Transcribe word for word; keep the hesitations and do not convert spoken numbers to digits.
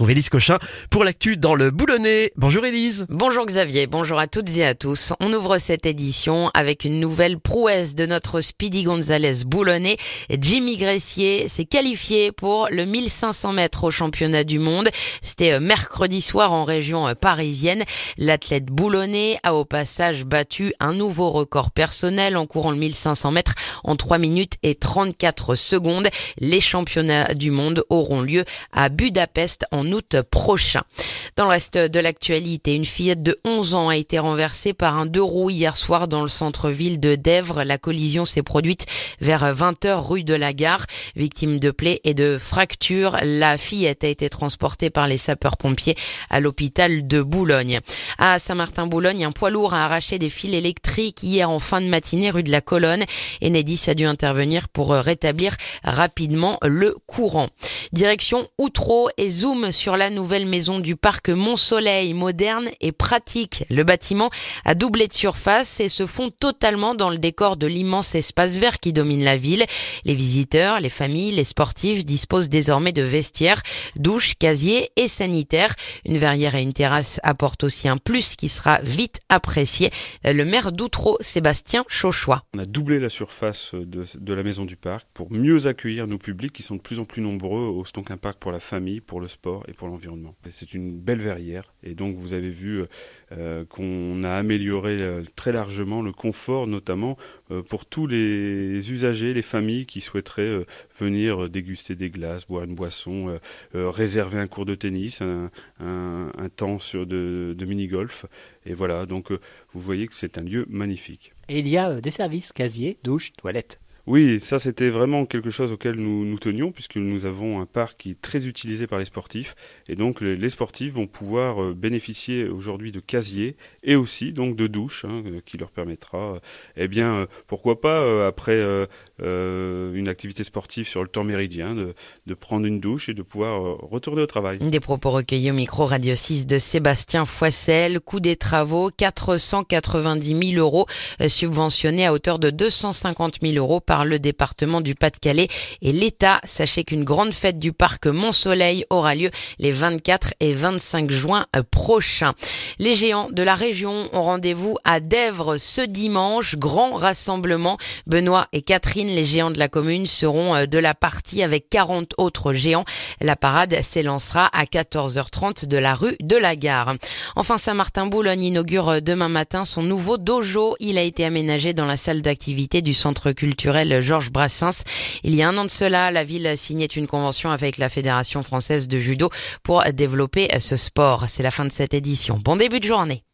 retrouve Élise Cochin pour l'actu dans le Boulonnais. Bonjour Élise. Bonjour Xavier, bonjour à toutes et à tous. On ouvre cette édition avec une nouvelle prouesse de notre Speedy Gonzalez boulonnais. Jimmy Gressier s'est qualifié pour le mille cinq cents mètres au championnat du monde. C'était mercredi soir en région parisienne. L'athlète boulonnais a au passage battu un nouveau record personnel en courant le mille cinq cents mètres en trois minutes et trente-quatre secondes. Les championnats du monde auront lieu à Budapest en août prochain. Dans le reste de l'actualité, une fillette de onze ans a été renversée par un deux roues hier soir dans le centre-ville de Dèvres. La collision s'est produite vers vingt heures rue de la Gare. Victime de plaies et de fractures, la fillette a été transportée par les sapeurs-pompiers à l'hôpital de Boulogne. À Saint-Martin-Boulogne, un poids lourd a arraché des fils électriques hier en fin de matinée rue de la Colonne. Enedis a dû intervenir pour rétablir rapidement le courant. Direction Outreau et zoom sur la nouvelle maison du parc Mont-Soleil, moderne et pratique. Le bâtiment a doublé de surface et se fond totalement dans le décor de l'immense espace vert qui domine la ville. Les visiteurs, les familles, les sportifs disposent désormais de vestiaires, douches, casiers et sanitaires. Une verrière et une terrasse apportent aussi un plus qui sera vite apprécié. Le maire d'Outreau, Sébastien Chauchois. On a doublé la surface de, de la maison du parc pour mieux accueillir nos publics qui sont de plus en plus nombreux au Stonkin Park pour la famille, pour le sport et pour l'environnement. Et c'est une belle verrière et donc vous avez vu euh, qu'on a amélioré euh, très largement le confort, notamment euh, pour tous les usagers, les familles qui souhaiteraient euh, venir déguster des glaces, boire une boisson, euh, euh, réserver un cours de tennis, un, un, un temps sur de, de mini-golf. Et voilà, donc euh, vous voyez que c'est un lieu magnifique. Et il y a euh, des services, casiers, douches, toilettes. Oui, ça c'était vraiment quelque chose auquel nous, nous tenions puisque nous avons un parc qui est très utilisé par les sportifs et donc les, les sportifs vont pouvoir euh, bénéficier aujourd'hui de casiers et aussi donc de douches hein, qui leur permettra, euh, eh bien euh, pourquoi pas euh, après euh, euh, une activité sportive sur le temps méridien de, de prendre une douche et de pouvoir euh, retourner au travail. Des propos recueillis au micro Radio six de Sébastien Foissel. Coût des travaux quatre cent quatre-vingt-dix mille euros euh, subventionnés à hauteur de deux cent cinquante mille euros par par le département du Pas-de-Calais et l'État. Sachez qu'une grande fête du parc Mont-Soleil aura lieu les vingt-quatre et vingt-cinq juin prochains. Les géants de la région ont rendez-vous à Dèvres ce dimanche. Grand rassemblement. Benoît et Catherine, les géants de la commune, seront de la partie avec quarante autres géants. La parade s'élancera à quatorze heures trente de la rue de la Gare. Enfin, Saint-Martin-Boulogne inaugure demain matin son nouveau dojo. Il a été aménagé dans la salle d'activité du centre culturel Georges Brassens. Il y a un an de cela, la ville signait une convention avec la Fédération française de judo pour développer ce sport. C'est la fin de cette édition. Bon début de journée.